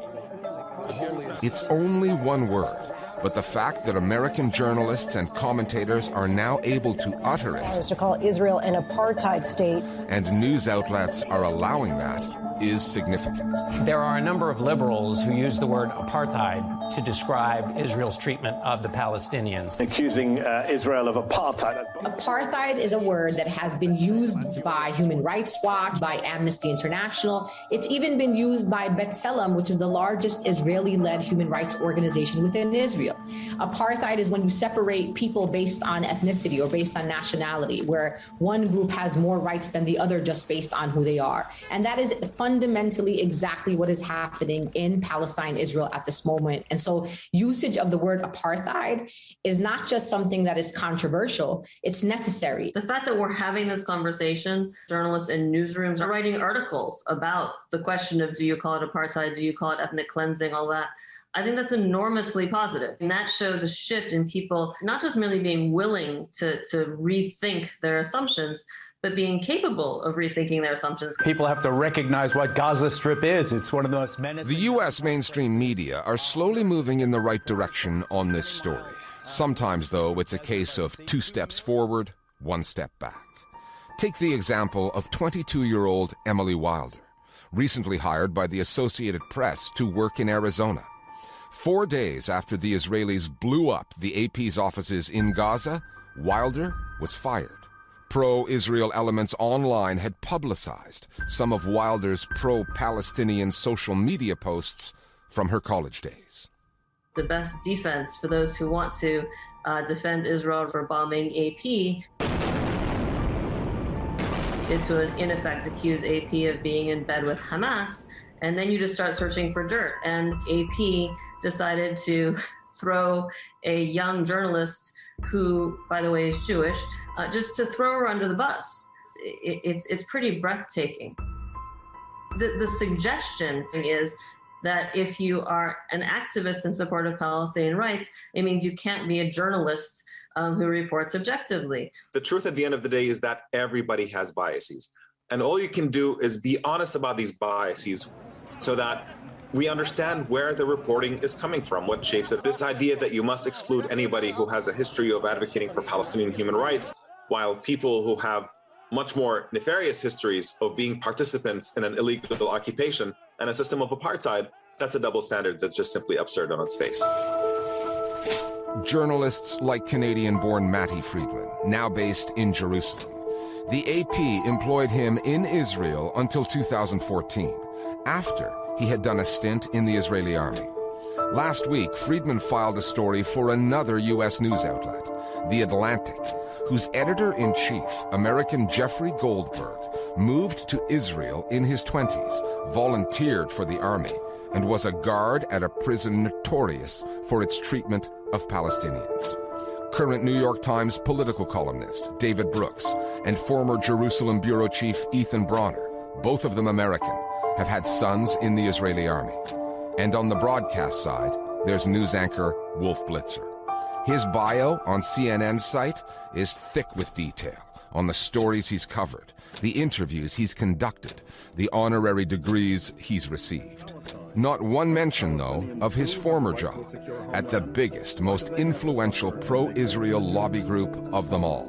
It's only one word, but the fact that American journalists and commentators are now able to utter it, to call Israel an apartheid state, and news outlets are allowing that, is significant. There are a number of liberals who use the word apartheid to describe Israel's treatment of the Palestinians, accusing uh, Israel of apartheid. Apartheid is a word that has been used by Human Rights Watch, by Amnesty International. It's even been used by B'Tselem, which is the largest Israeli-led human rights organization within Israel. Apartheid is when you separate people based on ethnicity or based on nationality, where one group has more rights than the other just based on who they are. And that is fundamentally exactly what is happening in Palestine, Israel at this moment. And so usage of the word apartheid is not just something that is controversial, it's necessary. The fact that we're having this conversation, journalists in newsrooms are writing articles about the question of, do you call it apartheid, do you call it ethnic cleansing, all that. I think that's enormously positive. And that shows a shift in people not just merely being willing to, to rethink their assumptions, but being capable of rethinking their assumptions. People have to recognize what Gaza Strip is. It's one of the most menacing. The U S mainstream media are slowly moving in the right direction on this story. Sometimes, though, it's a case of two steps forward, one step back. Take the example of twenty-two-year-old Emily Wilder, recently hired by the Associated Press to work in Arizona. Four days after the Israelis blew up the A P's offices in Gaza, Wilder was fired. Pro-Israel elements online had publicized some of Wilder's pro-Palestinian social media posts from her college days. The best defense for those who want to uh, defend Israel for bombing A P is to, in effect, accuse A P of being in bed with Hamas And then you just start searching for dirt. And A P decided to throw a young journalist who, by the way, is Jewish, uh, just to throw her under the bus. It, it's, it's pretty breathtaking. The, the suggestion is that if you are an activist in support of Palestinian rights, it means you can't be a journalist um, who reports objectively. The truth at the end of the day is that everybody has biases. And all you can do is be honest about these biases so that we understand where the reporting is coming from, what shapes it. This idea that you must exclude anybody who has a history of advocating for Palestinian human rights, while people who have much more nefarious histories of being participants in an illegal occupation and a system of apartheid, that's a double standard that's just simply absurd on its face. Journalists like Canadian-born Matty Friedman, now based in Jerusalem. The A P employed him in Israel until two thousand fourteen, after he had done a stint in the Israeli army. Last week, Friedman filed a story for another U S news outlet, The Atlantic, whose editor-in-chief, American Jeffrey Goldberg, moved to Israel in his twenties, volunteered for the army, and was a guard at a prison notorious for its treatment of Palestinians. Current New York Times political columnist David Brooks and former Jerusalem bureau chief Ethan Bronner, both of them American, have had sons in the Israeli army. And on the broadcast side, there's news anchor Wolf Blitzer. His bio on C N N's site is thick with detail on the stories he's covered, the interviews he's conducted, the honorary degrees he's received. Not one mention, though, of his former job at the biggest, most influential pro-Israel lobby group of them all,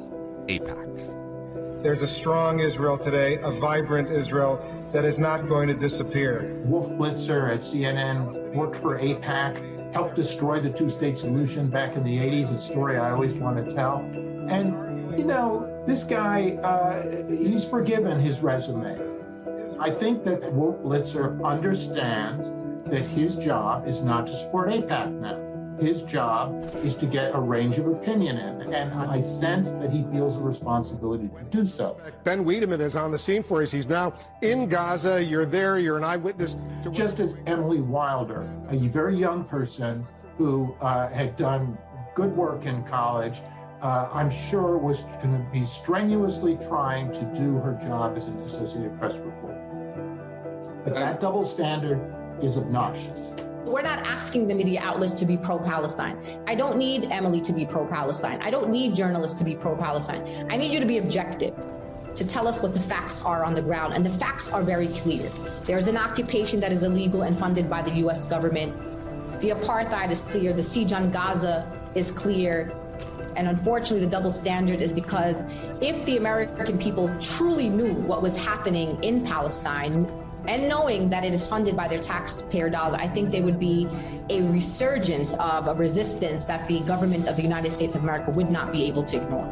AIPAC. There's a strong Israel today, a vibrant Israel that is not going to disappear. Wolf Blitzer at C N N worked for AIPAC, helped destroy the two-state solution back in the eighties, a story I always want to tell. And, you know, this guy, uh, he's forgiven his resume. I think that Wolf Blitzer understands that his job is not to support AIPAC now. His job is to get a range of opinion in, and I sense that he feels a responsibility to do so. Ben Wiedemann is on the scene for us. He's now in Gaza. You're there. You're an eyewitness. To... Just as Emily Wilder, a very young person who uh, had done good work in college, uh, I'm sure was going to be strenuously trying to do her job as an Associated Press reporter. But that double standard is obnoxious. We're not asking the media outlets to be pro-Palestine. I don't need Emily to be pro-Palestine. I don't need journalists to be pro-Palestine. I need you to be objective, to tell us what the facts are on the ground. And the facts are very clear. There's an occupation that is illegal and funded by the U S government. The apartheid is clear. The siege on Gaza is clear. And unfortunately, the double standard is because if the American people truly knew what was happening in Palestine, and knowing that it is funded by their taxpayer dollars, I think there would be a resurgence of a resistance that the government of the United States of America would not be able to ignore.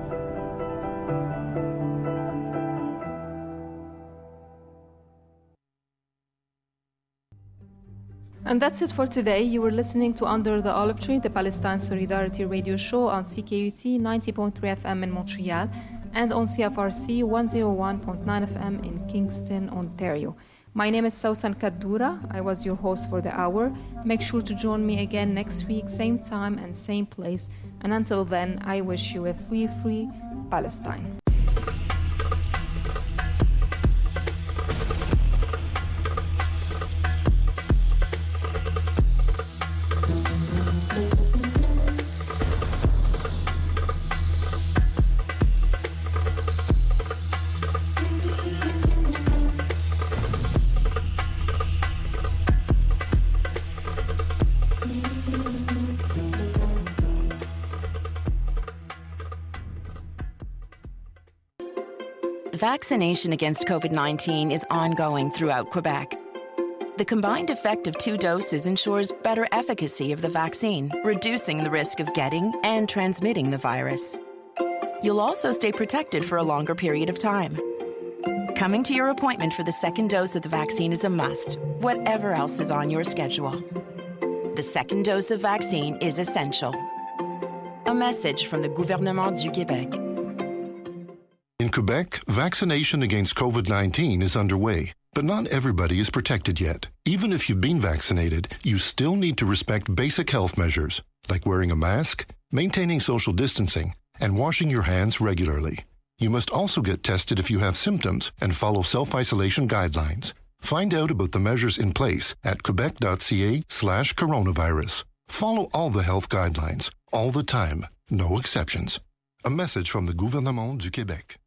And that's it for today. You were listening to Under the Olive Tree, the Palestine Solidarity radio show on C K U T ninety point three F M in Montreal and on C F R C one oh one point nine F M in Kingston, Ontario. My name is Sausan Kaddoura. I was your host for the hour. Make sure to join me again next week, same time and same place. And until then, I wish you a free, free Palestine. Vaccination against COVID nineteen is ongoing throughout Quebec. The combined effect of two doses ensures better efficacy of the vaccine, reducing the risk of getting and transmitting the virus. You'll also stay protected for a longer period of time. Coming to your appointment for the second dose of the vaccine is a must, whatever else is on your schedule. The second dose of vaccine is essential. A message from the Gouvernement du Québec. In Quebec, vaccination against COVID nineteen is underway. But not everybody is protected yet. Even if you've been vaccinated, you still need to respect basic health measures, like wearing a mask, maintaining social distancing, and washing your hands regularly. You must also get tested if you have symptoms and follow self-isolation guidelines. Find out about the measures in place at quebec.ca slash coronavirus. Follow all the health guidelines, all the time, no exceptions. A message from the Gouvernement du Québec.